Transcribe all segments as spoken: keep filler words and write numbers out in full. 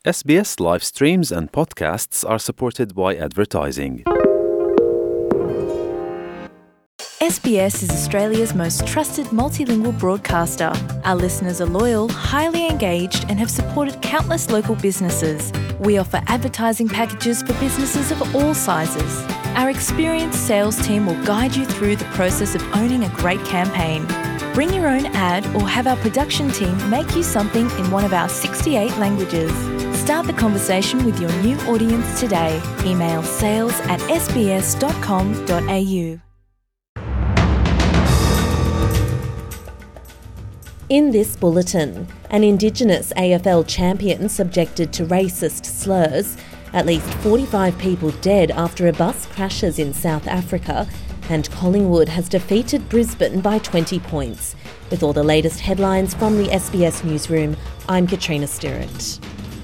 S B S live streams and podcasts are supported by advertising. S B S is Australia's most trusted multilingual broadcaster. Our listeners are loyal, highly engaged, and have supported countless local businesses. We offer advertising packages for businesses of all sizes. Our experienced sales team will guide you through the process of owning a great campaign. Bring your own ad or have our production team make you something in one of our sixty-eight languages. Start the conversation with your new audience today. Email sales at s b s dot com dot a u. In this bulletin, an Indigenous A F L champion subjected to racist slurs, at least forty-five people dead after a bus crashes in South Africa, and Collingwood has defeated Brisbane by twenty points. With all the latest headlines from the S B S Newsroom, I'm Katrina Stewart.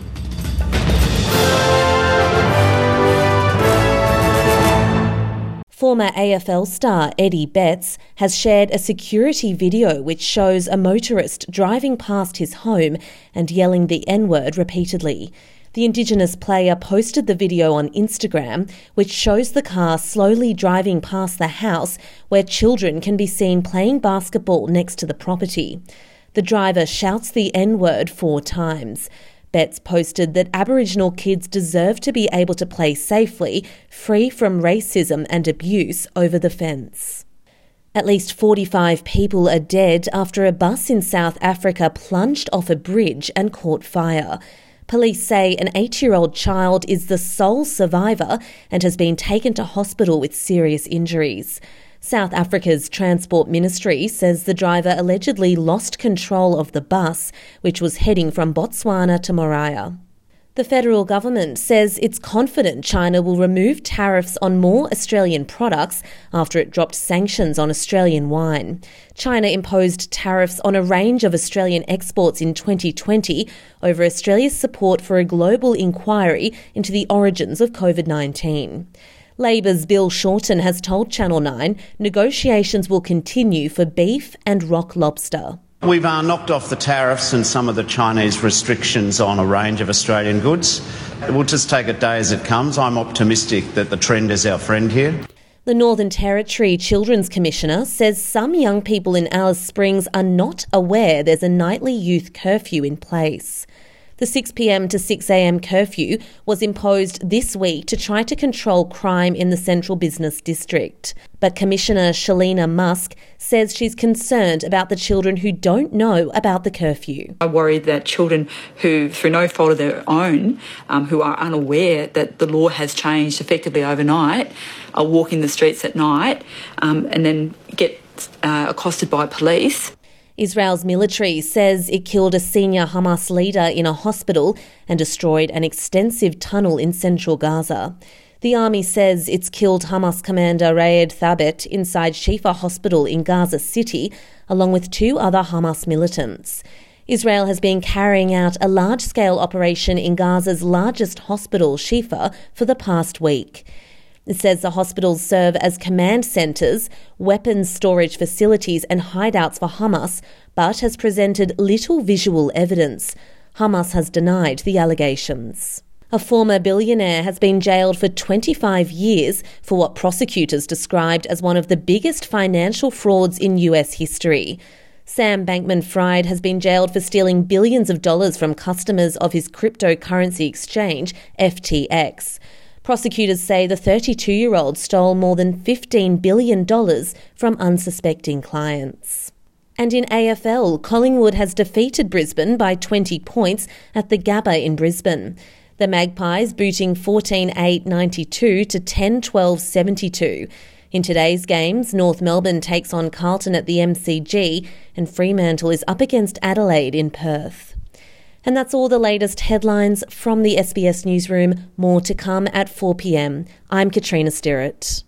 Former A F L star Eddie Betts has shared a security video which shows a motorist driving past his home and yelling the N-word repeatedly. The Indigenous player posted the video on Instagram, which shows the car slowly driving past the house where children can be seen playing basketball next to the property. The driver shouts the N-word four times. Betts posted that Aboriginal kids deserve to be able to play safely, free from racism and abuse over the fence. At least forty-five people are dead after a bus in South Africa plunged off a bridge and caught fire. Police say an eight-year-old child is the sole survivor and has been taken to hospital with serious injuries. South Africa's Transport Ministry says the driver allegedly lost control of the bus, which was heading from Botswana to Moriah. The federal government says it's confident China will remove tariffs on more Australian products after it dropped sanctions on Australian wine. China imposed tariffs on a range of Australian exports in twenty twenty over Australia's support for a global inquiry into the origins of covid nineteen. Labor's Bill Shorten has told Channel nine negotiations will continue for beef and rock lobster. We've uh, knocked off the tariffs and some of the Chinese restrictions on a range of Australian goods. We'll just take it day as it comes. I'm optimistic that the trend is our friend here. The Northern Territory Children's Commissioner says some young people in Alice Springs are not aware there's a nightly youth curfew in place. The six p m to six a m curfew was imposed this week to try to control crime in the Central Business District. But Commissioner Shalina Musk says she's concerned about the children who don't know about the curfew. I worry that children who, through no fault of their own, um, who are unaware that the law has changed effectively overnight, are walking the streets at night um, and then get uh, accosted by police. Israel's military says it killed a senior Hamas leader in a hospital and destroyed an extensive tunnel in central Gaza. The army says it's killed Hamas commander Raed Thabet inside Shifa Hospital in Gaza City, along with two other Hamas militants. Israel has been carrying out a large-scale operation in Gaza's largest hospital, Shifa, for the past week. It says the hospitals serve as command centres, weapons storage facilities and hideouts for Hamas, but has presented little visual evidence. Hamas has denied the allegations. A former billionaire has been jailed for twenty-five years for what prosecutors described as one of the biggest financial frauds in U S history. Sam Bankman-Fried has been jailed for stealing billions of dollars from customers of his cryptocurrency exchange, F T X. Prosecutors say the thirty-two-year-old stole more than fifteen billion dollars from unsuspecting clients. And in A F L, Collingwood has defeated Brisbane by twenty points at the Gabba in Brisbane. The Magpies booting fourteen eight ninety-two to ten twelve seventy-two. In today's games, North Melbourne takes on Carlton at the M C G and Fremantle is up against Adelaide in Perth. And that's all the latest headlines from the S B S Newsroom. More to come at four p m. I'm Katrina Stewart.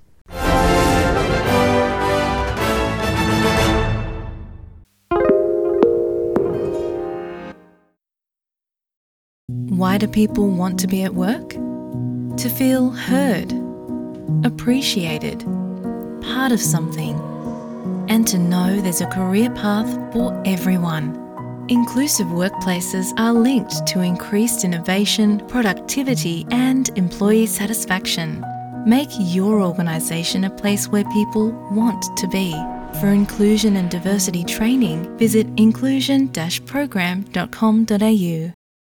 Why do people want to be at work? To feel heard, appreciated, part of something, and to know there's a career path for everyone. Inclusive workplaces are linked to increased innovation, productivity, and employee satisfaction. Make your organisation a place where people want to be. For inclusion and diversity training, visit inclusion dash program dot com dot a u.